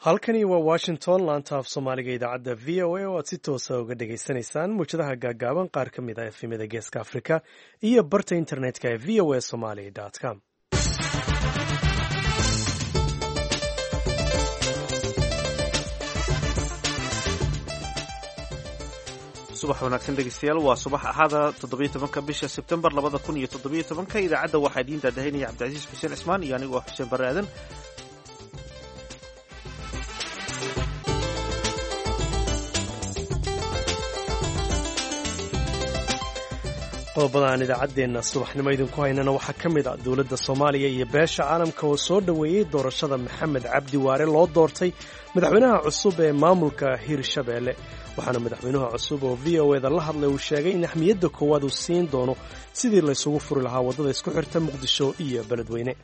halkani waa washington laanta af soomaaliga idaacadda v o a oo aad si toosa uga dhagaysanaysaan muwjadaha gaagaaban qaar ka mid ah efemada geeska afrika iyo barta internetka ee v o a somaly com subax wanaagsan dhegeystayaal waa subax axada 17 bisha sebtembar 2017 idaacadda waxaa idiin daadahinaya cabdicasiis xuseen cismaan iyo anigoo xuseen barre aadan. qodobada aan idaacaddeenna subaxnimo idinku haynana waxaa ka mid ah dowladda soomaaliya iyo beesha caalamka oo soo dhoweeyey doorashada maxamed cabdi waare loo doortay madaxweynaha cusub ee maamulka hirshabeelle waxaana madaxweynaha cusub oo v o eda la hadlay uu sheegay in axmiyadda koowaad uu siin doono sidii laysugu furi lahaa waddada isku xirta muqdisho iyo beledweyne.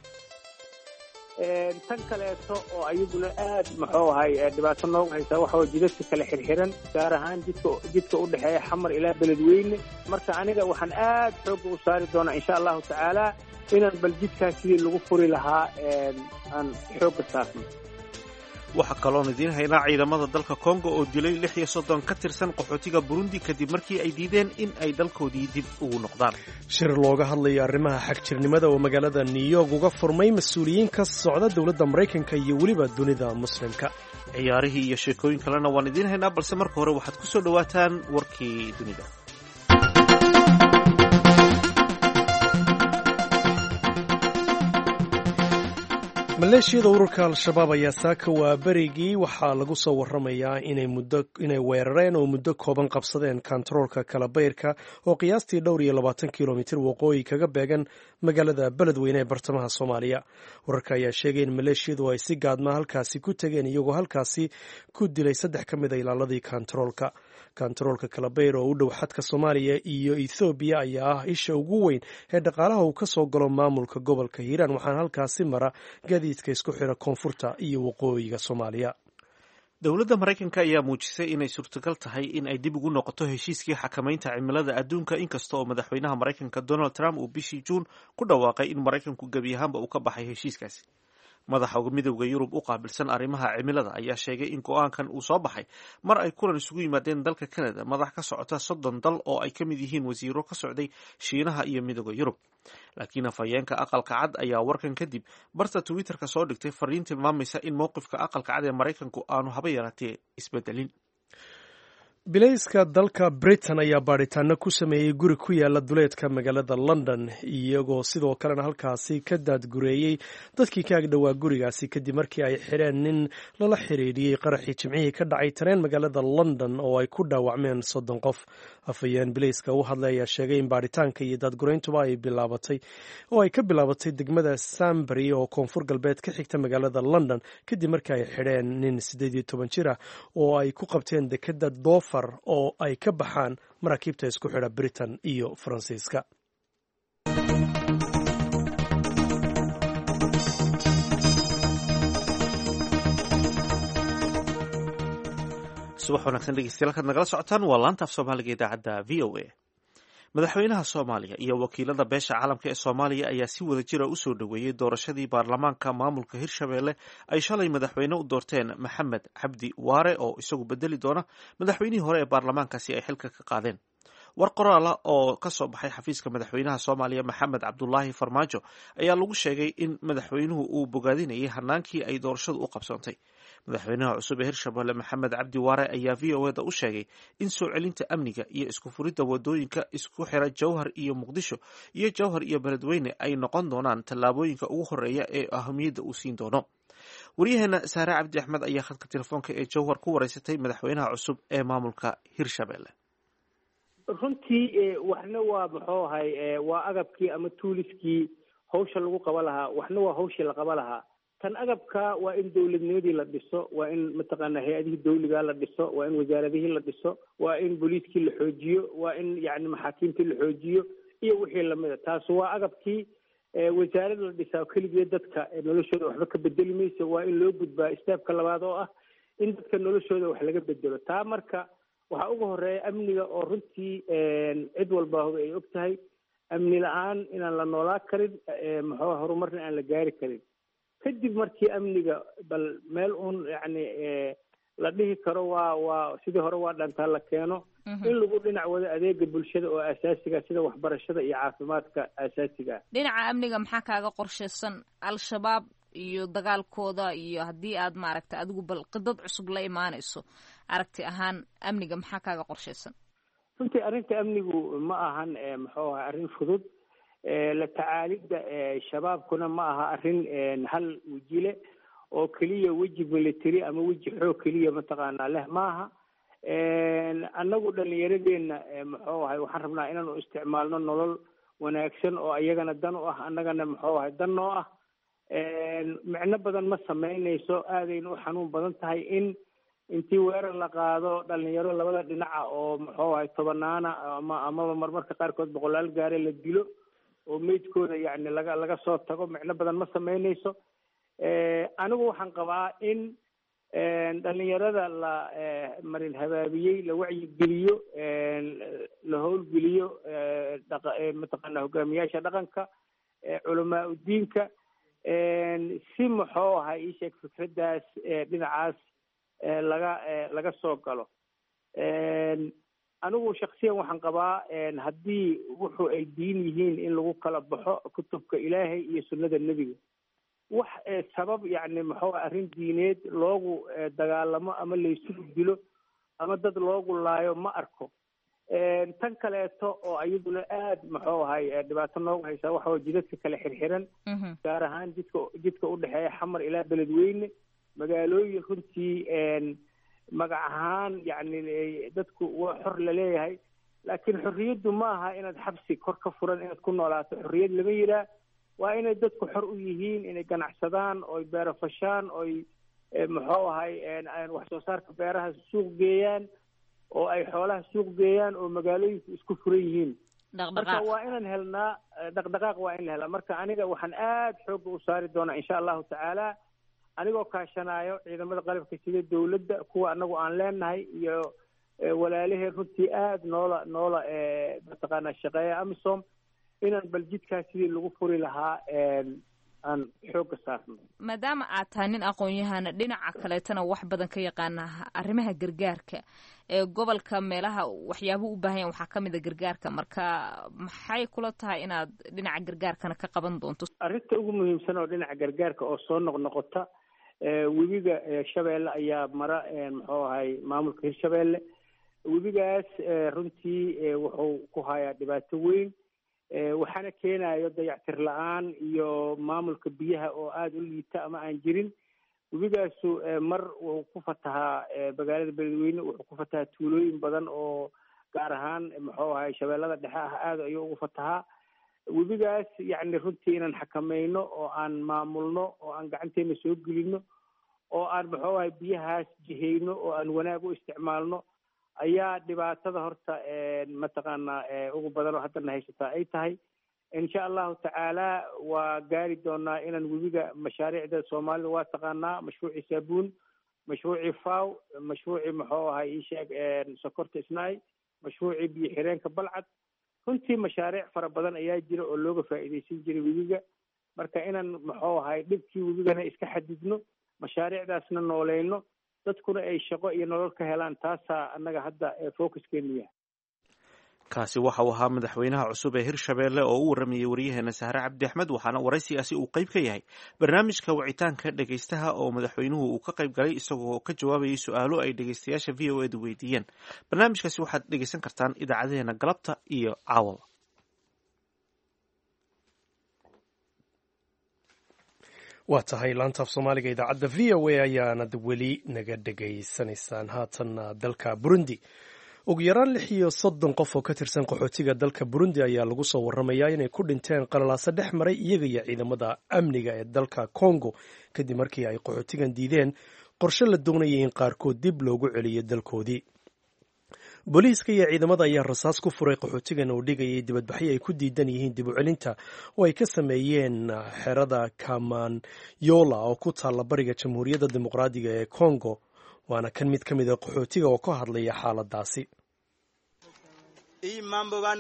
tan kaleeto oo ayaduna aad muxuu ahay dhibaato noogu haysaa waxaa jidadka kale xirxiran gaar ahaan jidka u dhexeeya xamar ilaa beledweyne. marka aniga waxaan aad xoogga u saari doonaa insha allahu tacaala inaan bal jidkaas sidii lagu furi lahaa aan xoogga saarno. waxaa kaloon idiin haynaa ciidamada dalka Kongo oo dilay 36 ka tirsan qaxootiga Burundi kadib markii ay diideen in ay dalkoodii dib ugu noqdaan. shir looga hadlayo arrimaha xagjirnimada oo magaalada New York uga furmay mas'uuliyiin ka socda dowladda Mareykanka iyo weliba dunida muslimka. ciyaarihii iyo sheekooyin kalena waan idiin haynaa balse marka hore waxaad ku soo dhawaataan warkii dunida. maleeshiyada ururka al-shabaab ayaa saaka waa berigii waxaa lagu soo waramayaa inay weerareen oo muddo kooban qabsadeen kontaroolka kalabayrka oo qiyaastii dhowr iyo 20 kilomitir waqooyi kaga beegan magaalada beledweyne ee bartamaha soomaaliya. wararka ayaa sheegay in maleeshiyadu ay si gaadma halkaasi ku tegeen iyagoo halkaasi ku dilay 3 ka mid a ilaaladii kontaroolka kalabayr oo u dhow xadka soomaaliya iyo ethoobiya ayaa ah isha ugu weyn ee dhaqaalaha uu ka soo galo maamulka gobolka hiiraan waxaana halkaasi mara gaadiidka isku xira koonfurta iyo waqooyiga soomaaliya. dowladda Mareykanka ayaa muujisay inay suurtagal tahay in ay dib ugu noqoto heshiiskii xakamaynta cimilada adduunka inkasta oo madaxweynaha Mareykanka Donald Trump uu bishii Juun ku dhawaaqay in Mareykanku gebi ahaanba uu ka baxay heshiiskaasi. madaxa midowga Yurub u qaabilsan arrimaha cimilada ayaa sheegay in go'aankan uu soo baxay mar ay kulan isugu yimaadeen dalka Canada madax ka socota 30 dal oo ay ka mid yihiin wasiiro ka socday Shiinaha iyo midowga Yurub. laakiin afhayeenka aqalka cad ayaa warkan kadib barta Twitter-ka soo dhigtay fariin tilmaamaysa in mowqifka aqalka cad ee Mareykanku aanu haba yaraatee isbedelin. bilayska dalka Britain ayaa baaritaano ku sameeyey guri ku yaala duleedka magaalada London iyagoo sidoo kalena halkaasi ka daadgureeyey dadkii ka agdhowaa gurigaasi kadib markii ay xireen nin lala xiriiriyey qaraxii jimcihii ka dhacay tareen magaalada London oo ay ku dhaawacmeen 30 qof. afhayeen bilayska u hadlay ayaa sheegay in baaritaanka iyo daadgureyntuba ay ka bilaabatay degmada Sainsbury oo koonfur galbeed ka xigta magaalada London kadib markii ay xireen nin 18 jir ah oo ay ku qabteen dekedda Dover oo ay ka baxaan maraakiibta isku xidha Britain iyo Faransiiska. subax wanaagsan dhegeystayaal kaad nagala socotaan waa laanta af soomaaliga idaacadda v o a. madaxweynaha Soomaaliya iyo wakiilada beesha caalamka ee Soomaaliya ayaa si wada jira u soo dhoweeyey doorashadii baarlamaanka maamulka Hirshabeelle ay shalay madaxweyne u doorteen Maxamed Cabdi Waare oo isagu bedeli doona madaxweynihii hore ee baarlamaankaasi ay xilka ka qaadeen. war qoraala oo ka soo baxay xafiiska madaxweynaha Soomaaliya Maxamed Cabdullaahi Farmaajo ayaa lagu sheegay in madaxweynuhu uu bogaadinayay hanaankii ay doorashadu u qabsoontay. madaxweynaha cusub ee Hirshabeelle Maxamed Cabdi Waare ayaa v o eda u sheegay in soo celinta amniga iyo isku furidda wadooyinka isku xira Jowhar iyo Muqdisho iyo Jowhar iyo Beledweyne ay noqon doonaan tallaabooyinka ugu horeeya ee ahamiyadda uu siin doono. wariyaheena Saare Cabdi Axmed ayaa khadka telefoonka ee Jowhar ku wareysatay madaxweynaha cusub ee maamulka Hirshabeelle. runtii waxna waa muxuu ahay waa agabkii ama tuuliskii hawsha lagu qaba lahaa waxna waa hawshii la qaba lahaa. tan agabka waa in dowladnimadii la dhiso waa in mataqaanaa hay-adihii dawliga la dhiso waa in wasaaradihii la dhiso waa in booliiskii la xoojiyo waa in yacni maxaakiimtii la xoojiyo iyo wixii lamida. taas waa agabkii wasaarad la dhisaa keligeed dadka noloshooda waxba ka bedeli mayso waa in loo gudbaa istaabka labaad oo ah in dadka noloshooda wax laga bedelo. taa marka waxaa ugu horeeya amniga oo runtii cid walba ay og tahay amni la-aan inaan la noolaa karin muxuu horumarna aan la gaari karin. kadib markii amniga bal meel uun yacni la dhihi karo waa sidii hore waa dhantaa la keeno in lagu dhinac wado adeega bulshada oo asaasiga sida waxbarashada iyo caafimaadka asaasiga dhinaca amniga maxaa kaaga qorshaysan al-shabaab iyo dagaalkooda iyo haddii aad maaragtay adigu bal qidad cusub la imaanayso aragti ahaan amniga maxaa kaaga qorshaysan runtii arrinta amnigu ma ahan muxuu ahaa arrin fudud la tacaalidda shabaabkuna ma aha arrin hal wejile oo keliya weji military ama weji xoog keliya mataqaanaa leh maaha annagu dhallinyaradeenna muxuu ahay waxaan rabnaa inaanu isticmaalno nolol wanaagsan oo iyagana dan u ah annagana muxuu ahay dan noo ah micno badan ma samaynayso aadayna u xanuun badan tahay in intii weerar la qaado dhalinyaro labada dhinaca oo muxuu ahay tobanaana amaba marmarka qaarkood boqolaal gaare la dilo oo meydkooda yacni laga soo tago micno badan ma samaynayso anigu waxaan qabaa in dhalinyarada la marin habaabiyey la wacyigeliyo la howlgeliyo mataqaana hogaamiyaasha dhaqanka culamaa udiinka si muxuu ahay ii sheeg fikraddaas dhinacaas laga soo galo anigu shaksiyan waxaan qabaa haddii wuxuu ay diin yihiin in lagu kala baxo kutubka ilaahay iyo sunnada nebiga wax sabab yacni muxuu arrin diineed loogu dagaalamo ama laysugu dilo ama dad loogu laayo ma arko tan kaleeto oo iyaduna aad muxuu ahay dhibaato noogu haysaa waxa way jidadka kale xirxiran gaar ahaan jidka u dhexeeya xamar ilaa beledweyne magaalooyin runtii magac ahaan yacni dadku waa xor laleeyahay laakiin xorriyaddu ma aha inaad xabsi kor ka furan inaad ku noolaato xorriyad lama yiraa waa inay dadku xor u yihiin inay ganacsadaan oy beero fashaan oy muxuu ahay wax soo saarka beeraha suuq geeyaan oo ay xoolaha suuq geeyaan oo magaalooyinku isku furan yihiin marka waa inaan helnaa dhaqdhaqaaq waa in la helaa marka aniga waxaan aad xoogga u saari doonaa insha allahu tacaala anigoo kaashanaayo ciidamada qalabka sida dawladda kuwa anagu aan leenahay iyo walaalaheen runtii aad noola mataqaanaa shaqeeya amisom inaan bal jidkaas sidii lagu furi lahaa aan xoogga saarno maadaama aad tahay nin aqoon-yahana dhinaca kaleetana wax badan ka yaqaana arrimaha gargaarka ee gobolka meelaha waxyaabuhu u baahan yahan waxaa ka mid a gargaarka marka maxay kula tahay inaad dhinaca gargaarkana ka qaban doonto arrinta ugu muhiimsan oo dhinaca gargaarka oo soo noqnoqota webiga shabeelle ayaa mara muxuu ahay maamulka hirshabeelle webigaas runtii wuxuu ku hayaa dhibaato weyn waxaana keenayo dayactir la-aan iyo maamulka biyaha oo aada u liita ama aan jirin webigaasu mar wuxuu ku fatahaa magaalada beledweyne wuxuu ku fatahaa tuulooyin badan oo gaar ahaan muxuu ahay shabeellada dhexe ah aada ayuu ugu fatahaa webigaas yacni runtii inaan xakamayno oo aan maamulno oo aan gacanteena soo gelino oo aan muxuu ahay biyahaas jihayno oo aan wanaag u isticmaalno ayaa dhibaatada horta mataqaanaa ugu badan oo haddana haysataa ay tahay insha allahu tacaala waa gaari doonaa inaan webiga mashaariicda soomaalida waa taqaanaa mashruucii saabuun mashruucii faw mashruucii muxuu ahay iisheeg sokorta isnaay mashruucii biyo xireenka balcad runtii mashaariic fara badan ayaa jira oo looga faa'iidaysan jiray webiga marka inaan muxuu ahay dhibkii webigana iska xadidno mashaariicdaasna nooleyno dadkuna ay shaqo iyo nolol ka helaan taasaa annaga hadda focuskeenu yahay kaasi waxa uu ahaa madaxweynaha cusub ee hirshabeelle oo u waramayay waryaheena sahre cabdi axmed waxaana waraysigaasi uu qayb ka yahay barnaamijka wicitaanka dhegaystaha oo madaxweynuhu uu ka qayb galay isagoo ka jawaabayay su-aalo ay dhegaystayaasha v o edu weydiiyeen barnaamijkaasi waxaad dhegaysan kartaan idaacadeena galabta iyo caawaba waa tahay laantaaf soomaaliga idaacadda v o a ayaanad weli naga dhegaysanaysaan haatanna dalka burundi ugu yaraan 630 qof oo ka tirsan qaxootiga dalka burundi ayaa lagu soo waramayaa inay ku dhinteen qalalaasa dhex maray iyaga iyo ciidamada amniga ee dalka congo kadib markii ay qaxootigan diideen qorshe la doonayay in qaarkood dib loogu celiyo dalkoodii booliiska iyo ciidamada ayaa rasaas ku furay qaxootigan oo dhigayay dibadbaxyo ay ku diidan yihiin dib u celinta oo ay ka sameeyeen xerada kamanyola oo ku taalla bariga jamhuuriyadda dimuqraadiga ee congo waana kan mid ka mid a qaxootiga oo ka hadlaya xaaladaasi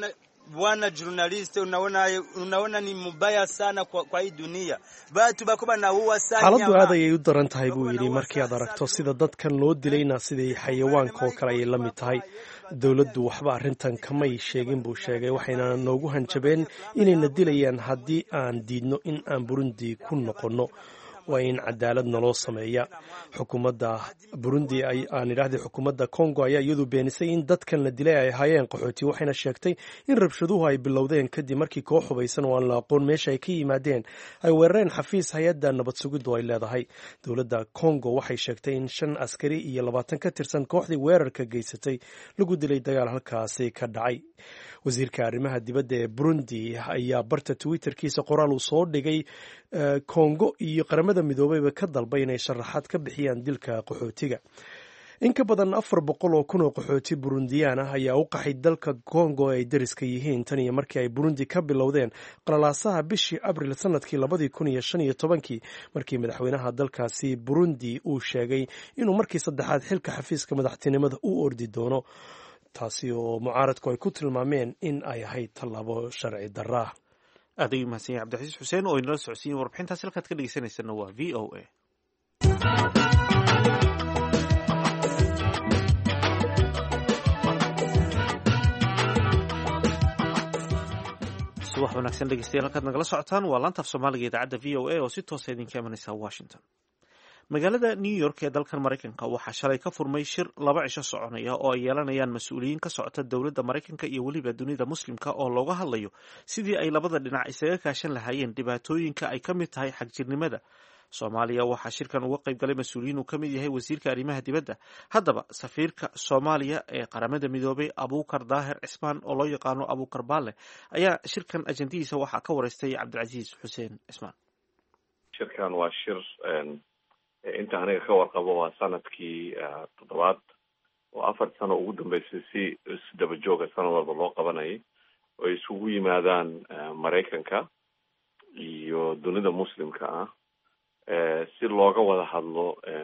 bwana journalist, unaona ni mbaya sana kwa hii dunia. Watu bako na huwa sana. Xaaladdu aad ayay u daran tahay buu yidhi markii aad aragto sida dadkan loo dilayna sidii xayawaanka oo kale ay la mid tahay. Dawladdu waxba arrintan kamay sheegin buu sheegay, waxayna noogu hanjabeen inayna dilayaan haddii aan diidno in aan Burundi ku noqonno. waa in cadaalad naloo sameeya. Xukuumadda Burundi aan idhaahday xukuumadda Congo ayaa iyadu beenisay in dadkan la dilay ay ahaayeen qaxooti, waxayna sheegtay in rabshaduhu ay bilowdeen kadib markii koox hubaysan oo aan la aqoon meesha ay ka yimaadeen ay weerareen xafiis hay-adda nabad sugiddu ay leedahay. Dowladda Congo waxay sheegtay in 5 askari iyo 20 ka tirsan kooxdii weerarka geysatay lagu dilay dagaal halkaasi ka dhacay. Wasiirka arrimaha dibadda ee Burundi ayaa barta Twitterkiisa qoraal uu soo dhigay Congo iyo qaramada midoobeyba ka dalbay inay sharaxaad ka bixiyaan dilka qaxootiga. In ka badan 400,000 oo qaxooti Burundiyaan ah ayaa u qaxay dalka Congo ay dariska yihiin tan iyo markii ay Burundi ka bilowdeen qalalaasaha bishii Abriil sanadkii 2015 markii madaxweynaha dalkaasi Burundi uu sheegay inuu markii saddexaad xilka xafiiska madaxtinimada u ordi doono, taasi oo mucaaradku ay ku tilmaameen in ay ahayd tallaabo sharci darro ah. aad ayuu mahadsan yahay cabdixasiis xuseen oo inala socodsiin warbixintaas halkaad ka dhegeysaneysana waa v o a. subax wanaagsan dhegeystayaal, halkaad nagala socotaan waa laanta af soomaaliga idaacadda v o a oo si toosa idinka imanaysa Washington. magaalada New York ee dalkan Mareykanka waxaa shalay ka furmay shir 2 cisho soconaya oo ay yeelanayaan mas'uuliyiin ka socota dowladda Mareykanka iyo weliba dunida muslimka oo looga hadlayo sidii ay labada dhinac isaga kaashan lahaayeen dhibaatooyinka ay ka mid tahay xagjirnimada. Soomaaliya waxaa shirkan uga qayb galay mas'uuliyiin uu ka mid yahay wasiirka arrimaha dibadda. Haddaba safiirka Soomaaliya ee qaramada midoobay Abuukar Daahir Cismaan oo loo yaqaano Abuukar Baale ayaa shirkan ajandihiisa waxaa ka wareystay Cabdilcasiis Xuseen Cismaan. shirkan waa shir inta aniga ka warqabo waa sanadkii 7 oo 4 sano ugu dambeysay si isdaba jooga sanad walba loo qabanayay oo isugu yimaadaan Mareykanka iyo dunida muslimka ah si looga wada hadlo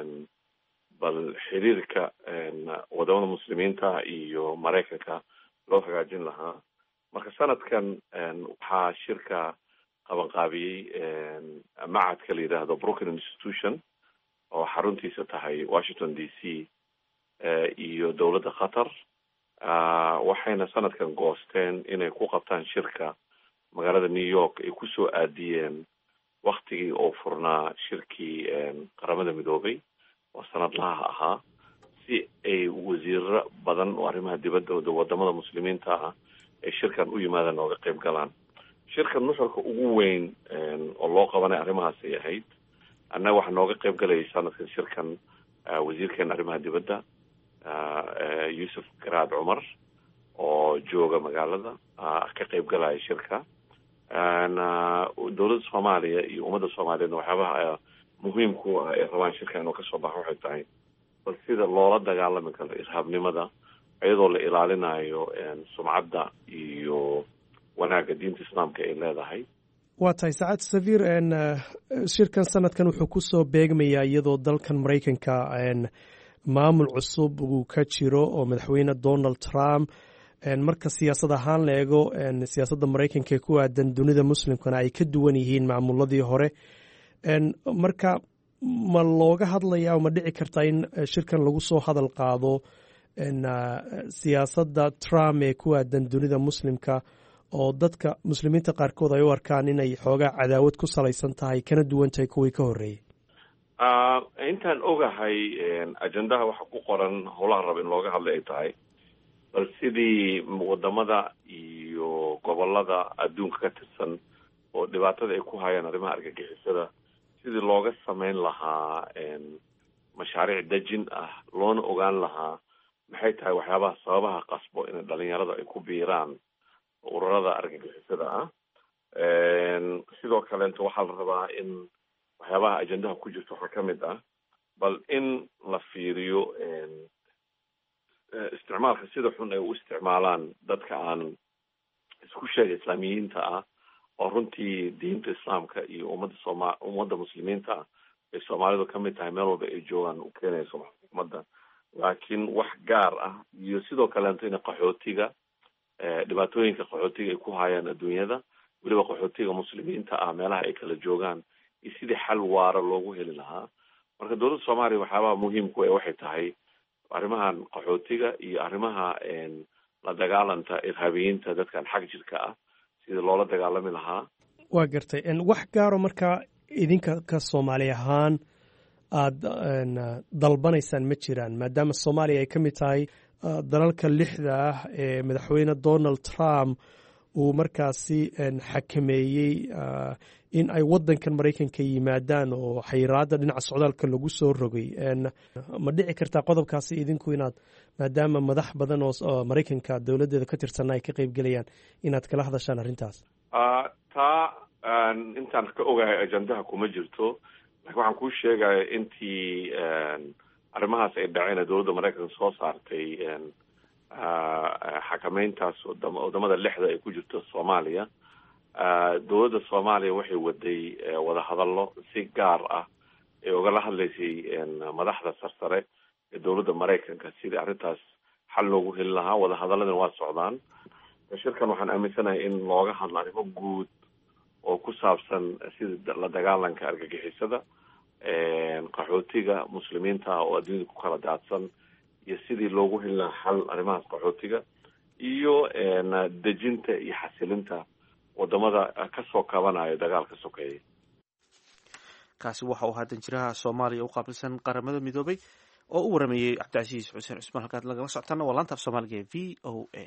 bal xiriirka wadamada muslimiinta iyo Mareykanka loo hagaajin lahaa. marka sanadkan waxaa shirka qabanqaabiyey macadka la yidhaahdo Brookings Institution oo xaruntiisa tahay Washington DC iyo dowladda Qatar. waxayna sanadkan goosteen inay ku qabtaan shirka magaalada New York ay ku soo aadiyeen waqtigii oo furnaa shirkii qaramada midoobay oo sanadlaha ahaa si ay wasiiro badan oo arrimaha dibadda wadamada muslimiinta ah ay shirkan u yimaadaan oo ka qayb galaan. shirkan nuxurka ugu weyn oo loo qabanay arrimahaas ay ahayd. annaga waxaa nooga qayb galayay sanadkan shirkan wasiirkeena arrimaha dibadda Yusuf Garaad Cumar oo jooga magaalada ka qayb galaya shirka. dowladda Soomaaliya iyo ummadda Soomaaliyeedna waxyaabaha muhiimku ah ee rabaan shirkan inuu kasoo baxo waxay tahay bal sida loola dagaalami karo irhaabnimada iyadoo la ilaalinayo sumcadda iyo wanaagga diinta islaamka ay leedahay. waa tahay saacad safiir shirkan sanadkan wuxuu ku soo beegmayaa iyadoo dalkan Mareykanka maamul cusub uu ka jiro oo madaxweyne Donald Trump marka siyaasad ahaan la eego siyaasadda Mareykanka ee ku aadan dunida muslimkana ay ka duwan yihiin maamuladii hore. marka ma looga hadlayaa oo ma dhici kartaa in shirkan lagu soo hadal qaado siyaasadda Trump ee ku aadan dunida muslimka oo dadka muslimiinta qaarkood ay u arkaan inay xoogaa cadaawad ku salaysan tahay kana duwan tahay kuwii ka horreeyay? intaan ogahay ajendaha waxa ku qoran howlaha raba in looga hadla ay tahay bal sidii wadamada iyo gobolada adduunka ka tirsan oo dhibaatada ay ku hayaan arrimaha argagixisada sidii looga samayn lahaa mashaariic dejin ah loona ogaan lahaa maxay tahay waxyaabaha sababaha qasbo in dhalinyarada ay ku biiraan ururada argagixisada ah. sidoo kaleeto waxaa la rabaa in waxyaabaha ajendaha ku jirto waxaa ka mid ah bal in la fiiriyo isticmaalka sida xun ay u isticmaalaan dadka aan isku sheega islaamiyiinta ah oo runtii diinta islaamka iyo ummadda muslimiinta ah ay Soomaalidu ka mid tahay meel walba ay joogaan u keenayso ummadda, laakiin wax gaar ah iyo sidoo kaleeto in qaxootiga dhibaatooyinka qaxootiga ay ku hayaan adduunyada, weliba qaxootiga muslimiinta ah meelaha ay kala joogaan, iyo sidii xal waara loogu heli lahaa. marka dowladda soomaaliya waxyaabaha muhiimku waxay tahay arrimahan qaxootiga iyo arrimaha la dagaalanta irhaabiyiinta dadkan xag jirka ah sidii loola dagaalami lahaa. waa gartay wax gaaro markaa idinka ka soomaali ahaan aada dalbanaysaan ma jiraan, maadaama soomaaliya ay ka mid tahay dalalka 6 ah ee madaxweyne Donald Trump uu markaasi xakameeyey in ay wadankan Mareykanka yimaadaan oo xayiraada dhinaca socdaalka lagu soo rogay. ma dhici kartaa qodobkaasi idinku inaad maadaama madax badan oo Mareykanka dowladeeda ka tirsan ay ka qayb galayaan inaad kala hadashaan arrintaas? taa intaan ka ogahay ajandaha kuma jirto, laakiin waxaan kuu sheegaya intii arrimahaas ay dhaceen dowladda Mareykanka soo saartay xakameyntaas wadamada 6 ay ku jirto Soomaaliya. dowladda Soomaaliya waxay waday wada hadallo si gaar ah ee ugala hadlaysay madaxda sarsare ee dowladda Mareykanka sidii arrintaas xal loogu heli lahaa. wada hadalladan waa socdaan. shirkan waxaan aaminsanahay in looga hadlo arrimo guud oo ku saabsan sida la dagaalanka argagixisada, qaxootiga muslimiinta oo adduunyada ku kala daadsan, iyo sidii loogu heli lahaa xal arrimahaas qaxootiga, iyo dejinta iyo xasilinta wadamada kasoo kabanayo dagaalka sokeeye. kaasi waxa uu haatan jiraha Soomaaliya u qaabilsan qaramada midoobay oo u waramayay Cabdicasiis Xuseen Cusmaan. halkaad lagala socotaan waa laanta af Soomaaliga ee VOA.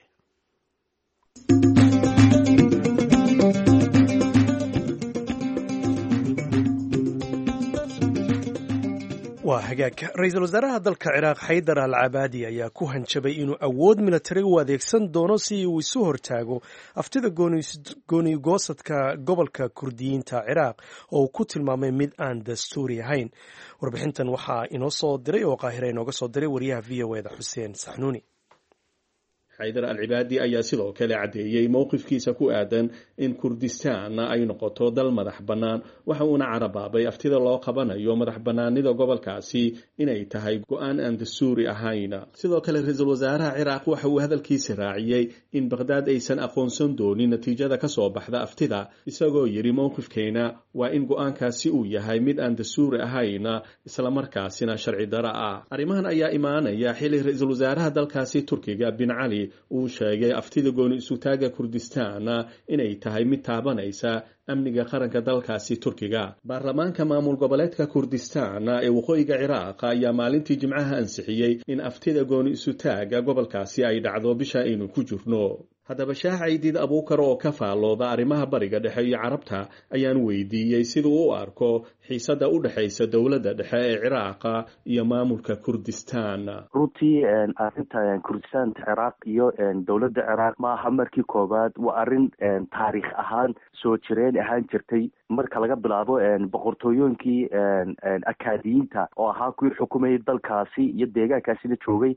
waa hagaag. ra-iisul wasaaraha dalka Ciraaq Xaydar al-Cabaadi ayaa ku hanjabay inuu awood militari u adeegsan doono si uu isu hortaago aftida gooni-goosadka gobolka Kurdiyiinta Ciraaq oo uu ku tilmaamay mid aan dastuuri ahayn. warbixintan waxaa inoo soo diray oo Qaahira inooga soo diray wariyaha VOA-da Xuseen Saxnuuni. xaydar al-Cibaadi ayaa sidoo kale caddeeyey mowqifkiisa ku aadan in Kurdistaan ay noqoto dal madax bannaan, waxa uuna carabaabay aftida loo qabanayo madax bannaanida gobolkaasi inay tahay go-aan aan dastuuri ahayn. sidoo kale ra-iisul wasaaraha Ciraaq waxa uu hadalkiisa raaciyey in Baghdad aysan aqoonsan doonin natiijada ka soo baxda aftida, isagoo yidhi mowqifkeena waa in go-aankaasi uu yahay mid aan dastuuri ahayn islamarkaasina sharci daro ah. arrimahan ayaa imaanaya xili ra-iisul wasaaraha dalkaasi Turkiga bin Cali uu sheegay aftida gooni isutaaga Kurdistaan inay tahay mid taabanaysa amniga qaranka dalkaasi Turkiga. baarlamaanka maamul goboleedka Kurdistaan ee waqooyiga Ciraaq ayaa maalintii Jimcaha ansixiyey in aftida gooni isutaaga gobolkaasi ay dhacdo bisha aynu ku jirno. haddaba Shaah Caydiid Abuukar oo ka faallooda arrimaha bariga dhexe iyo carabta ayaan weydiiyey siduu u arko xiisada u dhexaysa dowladda dhexe ee Ciraaq iyo maamulka Kurdistaan. runtii arrinta Kurdistaan Ciraaq iyo dowladda Ciraaq ma aha markii koowaad, waa arrin taariikh ahaan soo jireen ahaan jirtay marka laga bilaabo boqortooyooyinkii akaadiyiinta oo ahaa kuwii xukumayay dalkaasi iyo deegaankaasina joogay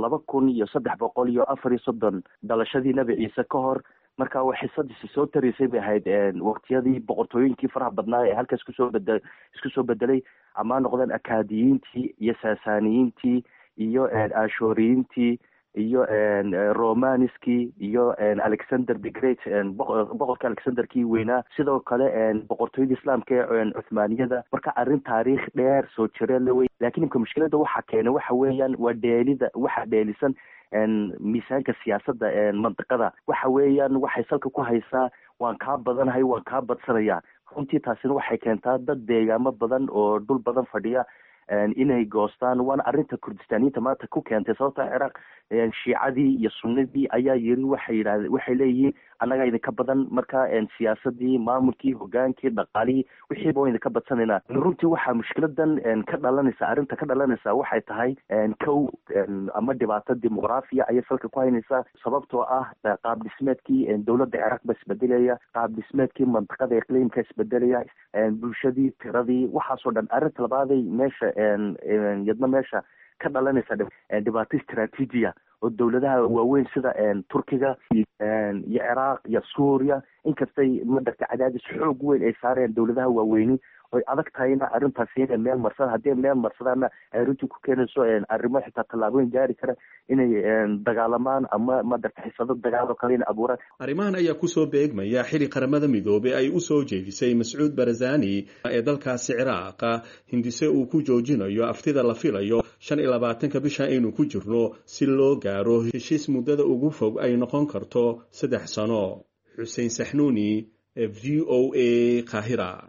2334 dhalashadii Nabi Ciise ka hor. marka waxay xisadiisa soo tarisay bay ahayd waqtiyadii boqortooyinkii faraha badnaa ee halkaas isku soo bedelay, ama noqdeen akaadiyiintii iyo saasaaniyiintii iyo ashuriyiintii iyo romaniskii iyo Alexander the Great, boqorka Alexanderkii weynaa, sidoo kale boqortooyada islaamka ee Cuthmaaniyada. marka arrin taariikh dheer soo jireen la wey, laakiin imka mushkilada waxa keenay waxa weeyaan waa waxa dheelisan miisaanka siyaasadda mantiqada. waxa weeyaan waxay salka ku haysaa waan kaa badanahay, waan kaa badsanaya. runtii taasina waxay keentaa dad deegaamo badan oo dhul badan fadhiya inay goostaan. waana arrinta Kurdistaaniyiinta maanta ku keentay sababta Ciraaq shiicadii iyo sunnadii ayaa yiri waxay leeyihiin annaga idinka badan, marka siyaasadii, maamulkii, hogaankii, dhaqaalihii wixiiba waa idinka badsanayna. runtii waxaa mushkiladan arrinta ka dhalanaysa waxay tahay kow ama dhibaato dimuqraafiya ayay salka ku haynaysaa, sababtoo ah qaab dhismeedkii dowladda Ciraaq ba isbedelaya, qaab dhismeedkii mantiqada iqliimka isbedelaya, bulshadii, tiradii, waxaasoo dhan. arrinta labaaday yadna meesha ka dhalanaysa dhibaato istaraatiijiya oo dowladaha waaweyn sida Turkiga iyo Ciraaq iyo Suuriya, inkastay madarka cadaadis xoog weyn ay saareen dowladaha waaweyni oy adag tahayna arrintaasi inay meel marsada haddii meel marsadaana ay runtii ku keenayso arrimo xitaa tallaabooyin gaari kara inay dagaalamaan ama madarta xisado dagaal oo kale inay abuuraan. arrimahan ayaa kusoo beegmaya xili qaramada midoobay ay usoo jeedisay Mascuud Barzani ee dalkaasi Ciraaqa hindise uu ku joojinayo aftida la filayo 25 bisha aynu ku jirno si loo gaaro heshiis muddada ugu fog ay noqon karto 3 sano. Xuseen Saxnuuni, VOA Qaahira.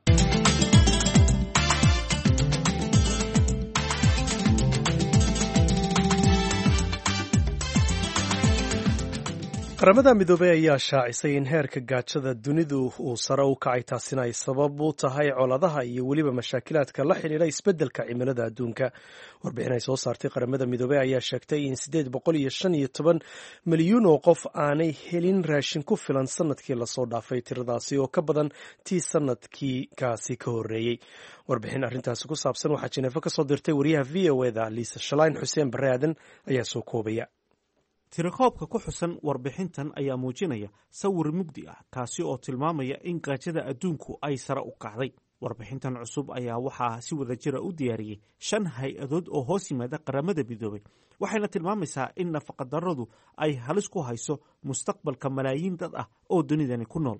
qaramada midoobey ayaa shaacisay in heerka gaajada dunidu uu sare u kacay, taasina ay sabab u tahay coladaha iyo weliba mashaakilaadka la xidhiidha isbeddelka cimilada adduunka. warbixin ay soo saartay qaramada midoobey ayaa sheegtay in 815 milyuun oo qof aanay helin raashin ku filan sanadkii lasoo dhaafay, tiradaasi oo ka badan tii sanadkii kaasi ka horreeyey. warbixin arrintaasi ku saabsan waxaa Jineefo ka soo dirtay wariyaha VOA-da Liisa Shalayn. Xuseen Barre Aadan ayaa soo koobaya. tirakoobka ku xusan warbixintan ayaa muujinaya sawir mugdi ah kaasi oo tilmaamaya in gaajada adduunku ay sare u kacday. warbixintan cusub ayaa waxaa si wada jira u diyaariyey 5 hay-adood oo hoos yimaada qaramada midoobay, waxayna tilmaamaysaa in nafaqadarradu ay halis ku hayso mustaqbalka malaayiin dad ah oo dunidani ku nool.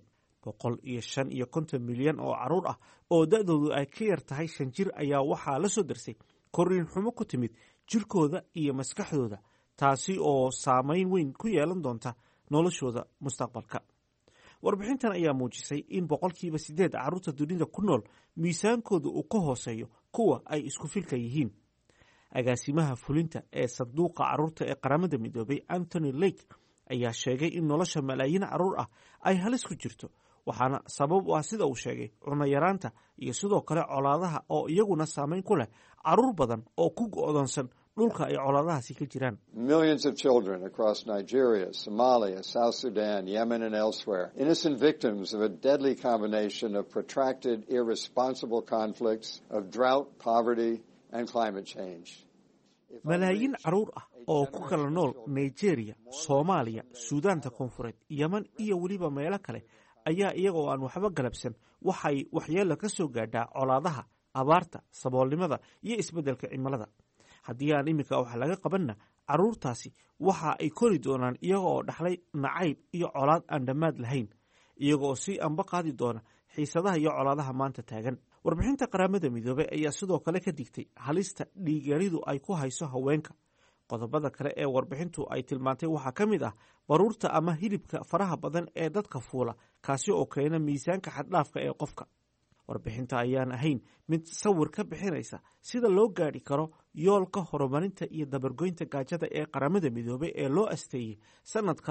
155 milyan oo carruur ah oo da'doodu ay ka yar tahay 5 jir ayaa waxaa la soo darsay korriin xumo ku timid jirkooda iyo maskaxdooda, taasi oo saamayn weyn ku yeelan doonta noloshooda mustaqbalka. warbixintan ayaa muujisay in 8% carruurta dunida ku nool miisaankooda uu ka hooseeyo kuwa ay isku filka yihiin. agaasimaha fulinta ee sanduuqa carruurta ee qaramada midoobay Anthony Lake ayaa sheegay in nolosha malaayiin carruur ah ay halis ku jirto, waxaana sabab u ah sida uu sheegay cunno yaraanta iyo sidoo kale colaadaha oo iyaguna saamayn ku leh carruur badan oo ku go'doonsan dhulka ay colaadahaasi ka jiraan. Millions of children across Nigeria, Somalia, South Sudan, Yemen and elsewhere, innocent victims of a deadly combination of protracted, irresponsible conflicts, of drought, poverty and climate change. malaayiin carruur ah oo ku kala nool Nigeria, Soomaaliya, Suudaanta Koonfureed, Yemen iyo weliba meelo kale ayaa iyagoo aan waxba galabsan waxay waxyeello ka soo gaadhaa colaadaha, abaarta, saboolnimada iyo isbeddelka cimilada. haddii aan iminka wax laga qabanna carruurtaasi waxa ay kori doonaan iyaga oo dhaxlay nacayb iyo colaad aan dhammaad lahayn, iyaga oo si anba qaadi doona xiisadaha iyo colaadaha maanta taagan. warbixinta qaramada midoobey ayaa sidoo kale ka digtay halista dhiigyaridu ay ku hayso haweenka. qodobada kale ee warbixintu ay tilmaantay waxaa ka mid ah baruurta ama hilibka faraha badan ee dadka fuula, kaasi oo keena miisaanka xaddhaafka ee qofka. warbixinta ayaan ahayn mid sawir ka bixinaysa sida loo gaadhi karo yoolka horumarinta iyo dabargoynta gaajada ee qaramada midoobey ee loo asteeyey sanadka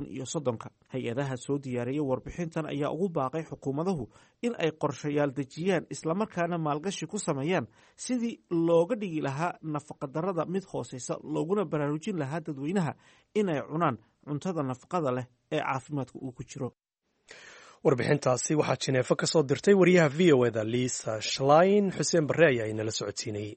2030. hay-adaha soo diyaariyay warbixintan ayaa ugu baaqay xukuumadahu in ay qorshayaal dejiyaan islamarkaana maalgashi ku sameeyaan sidii looga dhigi lahaa nafaqadarrada mid hooseysa, looguna baraarujin lahaa dadweynaha inay cunaan cuntada nafaqada leh ee caafimaadka uu ku jiro. warbixintaasi waxaa Jineefo ka soo dirtay wariyaha VOA-da Liisa Shalayn. Xuseen Barre ayaa inala socodsiinayay.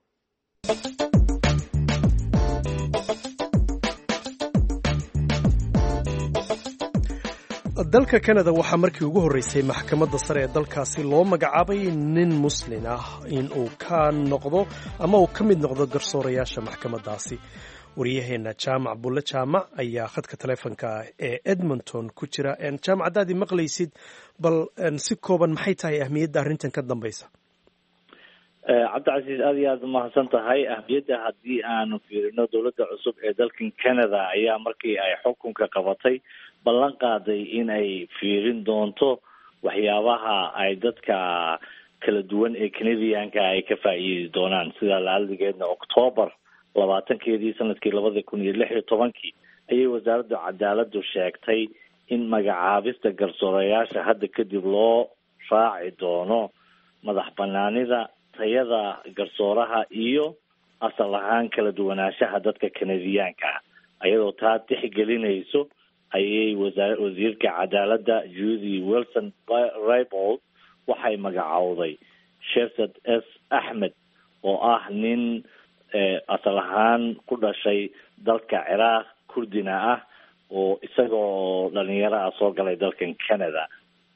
dalka Canada waxaa markii ugu horreysay maxkamadda sare ee dalkaasi loo magacaabay nin muslin ah in uu ka noqdo ama uu ka mid noqdo garsoorayaasha maxkamaddaasi. wariyaheenna jaamac bulle jaamac ayaa khadka taleefonka ee Edmonton ku jira. jaamac, haddaad maqlaysid bal si kooban maxay tahay ahmiyadda arrintan ka dambaysa? cabdicasiis, aad iyo aad umahadsan tahay. ahmiyadda haddii aanu fiirino dowladda cusub ee dalkan Canada ayaa markii ay xukunka qabatay ballan qaaday in ay fiirin doonto waxyaabaha ay dadka kala duwan ee Canadianka ay ka faa'iidi doonaan. sida laaldigeedna October 20 sanadkii 2016 ayay wasaaradda cadaaladdu sheegtay in magacaabista garsoorayaasha hadda kadib loo raaci doono madax banaanida, tayada garsooraha iyo asal ahaan kala duwanaanshaha dadka Canadianka ah. ayadoo taa tixgelinayso ayay wasiirka cadaaladda Judy Wilson-Raybould waxay magacowday Sherzad S. Ahmed oo ah nin asal ahaan ku dhashay dalka Ciraaq, Kurdina ah, oo isagoo dhalinyaro ah soo galay dalkan Canada.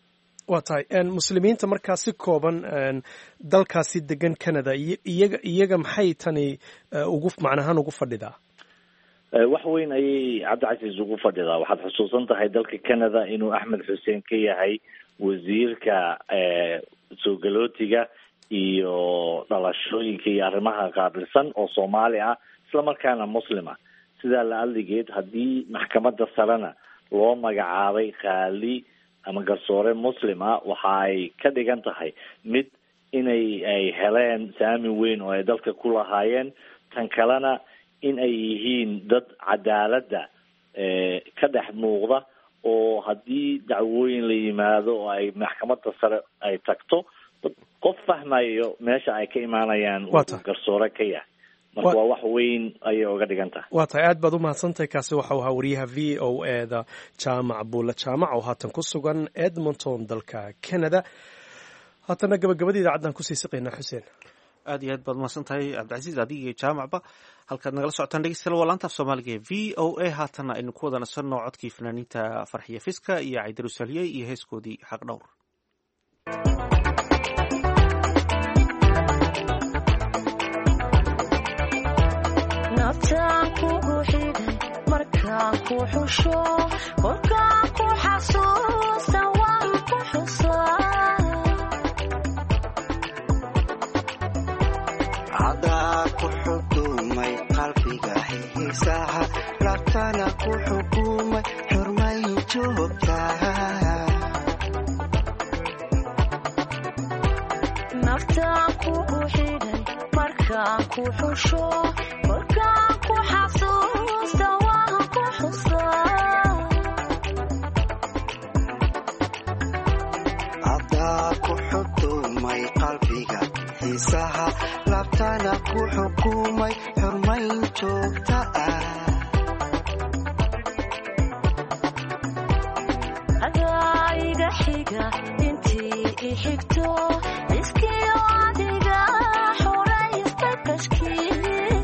waa tahay muslimiinta markaa si kooban dalkaasi degan canada iyaga maxay tani macnahaan ugu fadhidaa? wax weyn ayay cabdicasiis ugu fadhidaa. waxaad xusuusan tahay dalka canada inuu axmed xuseen ka yahay wasiirka soo galootiga iyo dhalashooyinka iyo arrimaha qaabilsan oo soomaali ah isla markaana muslima. sidaa la adligeed haddii maxkamadda sarena loo magacaabay qaali ama garsoore muslima, waxa ay ka dhigan tahay mid ay heleen saami weyn oo ay dalka ku lahaayeen, tan kalena in ay yihiin dad cadaaladda ka dhex muuqda, oo haddii dacwooyin la yimaado oo ay maxkamadda sare ay tagto qof fahmayo meesha ay ka imaanayaan garsoore ka yahay. marka waa wax weyn ayay uga dhigan tahay. waa tahay, aad baad u mahadsantahay. kaasi waxau ahaa wariyaha v o eda jaamac buulle jaamac oo haatan ku sugan edmonton dalka canada. haatana gabagabada idaacaddan kusii siqaynaa xuseen. aad iyo aad baad umahadsan tahay cabdicasiis, adiga iyo jaamacba. halkaad nagala socotaan dhegeystayaal waa laanta af soomaaliga ee v o a. haatana aynu ku wada nasanno codkii fanaaniinta farxiya fiska iyo caydarus haliyey iyo heeskoodii xaq dhowr. naftaan kugu xidhay markaan ku xusho, kolkaan ku xasuusta waan ku xusaa. cadaa ku xukumay qalbiga xiisaha, labtana ku xukumay xurmayn joogtaa. naftaan kugu xidhay markaan ku xusho, kolkaan ku xasuusta waan ku xusaa. cadaa ku xukumay qalbiga xiisaha, labtana ku xukumay xurmayn joogta ah. adaa iga xiga intii i xigto, iskiyo adiga xoraysta kashkii.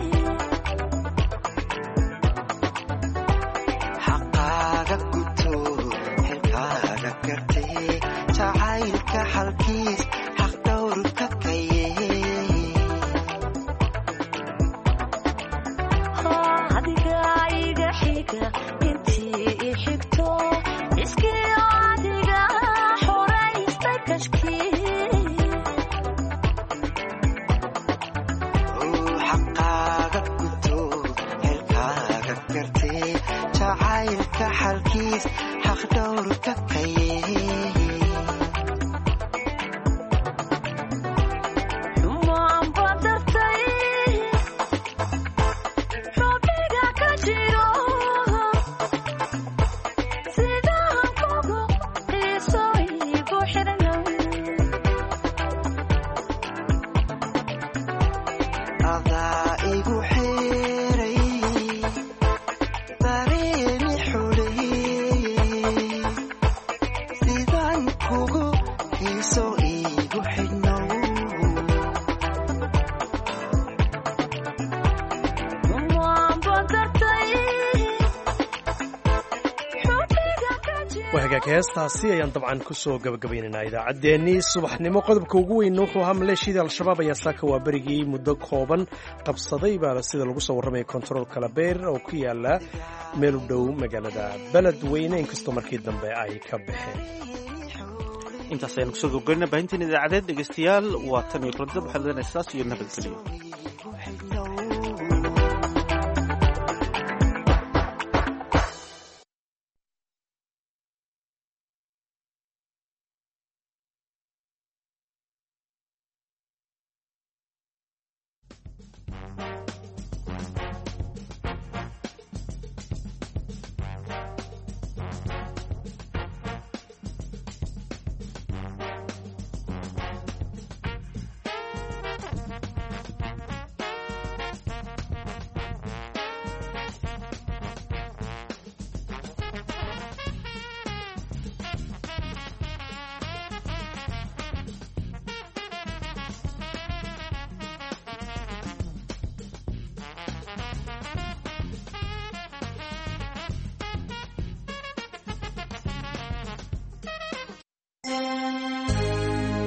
xaqaaga guto xilkaaga gartee, jacaylka xalkiis xaq dhowrka kaye. adiga iga xiga intii i xigto, iskiyo adiga xoraysta kashkii. xaqaaga guto xilkaaga gartee, jacaylka xalkiis xaq dhowrka kaye. xumaan badartay xubbiga ka jiro, sidaan kugu xiiso igu xidhnay. adaa igu xiray dareemi xuleeyey, sidaan kugu xiiso igu xidhnow. xumaan badartay xubbiga ka jiro. waa hagaag heestaasi ayaan dabcan kusoo gabagabaynaynaa idaacaddeenii subaxnimo. qodobka ugu weyn wuxuu ahaa maleeshiyada al-shabaab ayaa saaka waa berigii muddo kooban qabsaday baana sida lagu soo warramaya kontarool kalabeer oo ku yaala meel u dhow magaalada beledweyne, inkastoo markii dambe ay ka baxeen. intaas ayaan kusoo gabagaynaa baahinteena idaacadeed. dhegeystayaal waa tan iyo kulantada waxaad leenahay sidaas iyo nabadgelyo.